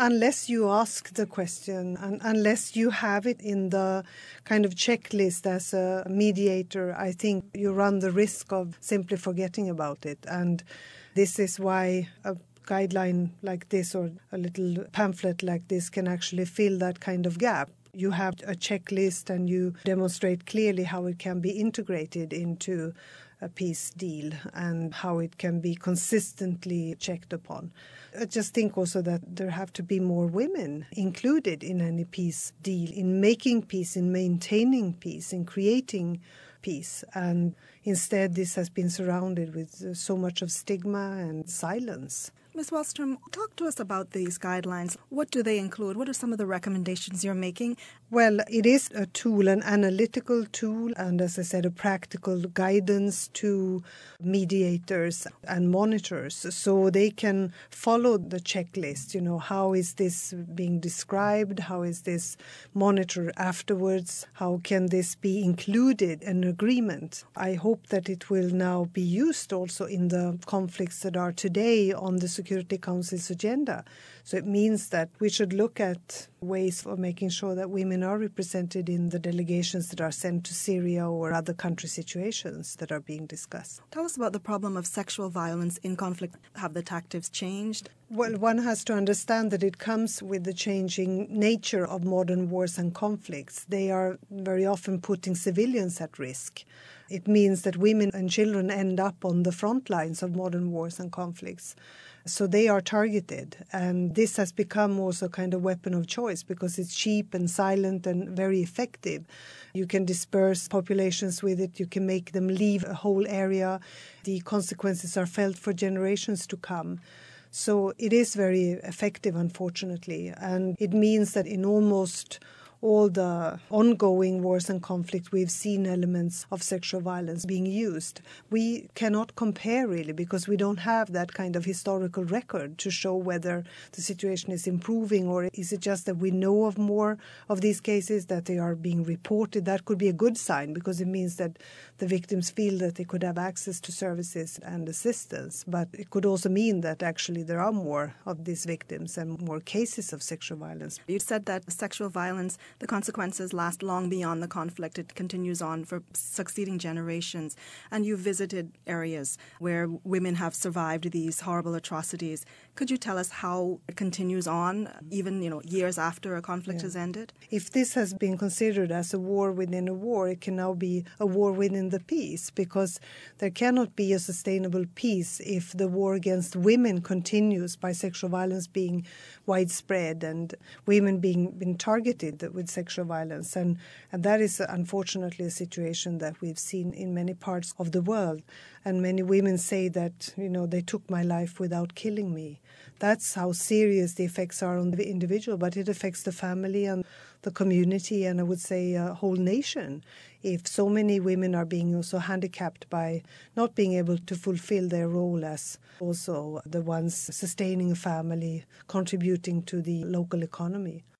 unless you ask the question and unless you have it in the kind of checklist as a mediator, I think you run the risk of simply forgetting about it. And this is why a guideline like this or a little pamphlet like this can actually fill that kind of gap. You have a checklist and you demonstrate clearly how it can be integrated into a peace deal and how it can be consistently checked upon. I just think also that there have to be more women included in any peace deal, in making peace, in maintaining peace, in creating peace. And instead this has been surrounded with so much of stigma and silence. Ms. Wallström, talk to us about these guidelines. What do they include? What are some of the recommendations you're making? Well, it is a tool, an analytical tool, and as I said, a practical guidance to mediators and monitors so they can follow the checklist. How is this being described? How is this monitored afterwards? How can this be included in agreement? I hope that it will now be used also in the conflicts that are today on the Security Council's agenda. So it means that we should look at ways of making sure that women are represented in the delegations that are sent to Syria or other country situations that are being discussed. Tell us about the problem of sexual violence in conflict. Have the tactics changed? Well, one has to understand that it comes with the changing nature of modern wars and conflicts. They are very often putting civilians at risk. It means that women and children end up on the front lines of modern wars and conflicts. So they are targeted, and this has become also kind of weapon of choice because it's cheap and silent and very effective. You can disperse populations with it, you can make them leave a whole area. The consequences are felt for generations to come. So it is very effective, unfortunately, and it means that in almost all the ongoing wars and conflicts, we've seen elements of sexual violence being used. We cannot compare really because we don't have that kind of historical record to show whether the situation is improving or is it just that we know of more of these cases, that they are being reported. That could be a good sign because it means that the victims feel that they could have access to services and assistance. But it could also mean that actually there are more of these victims and more cases of sexual violence. You said that sexual violence, the consequences last long beyond the conflict. It continues on for succeeding generations. And you visited areas where women have survived these horrible atrocities. Could you tell us how it continues on, even years after a conflict has ended? If this has been considered as a war within a war, it can now be a war within the peace, because there cannot be a sustainable peace if the war against women continues by sexual violence being widespread and women being targeted with sexual violence. And that is unfortunately a situation that we've seen in many parts of the world. And many women say that, they took my life without killing me. That's how serious the effects are on the individual, but it affects the family and the community and I would say a whole nation. If so many women are being also handicapped by not being able to fulfill their role as also the ones sustaining a family, contributing to the local economy.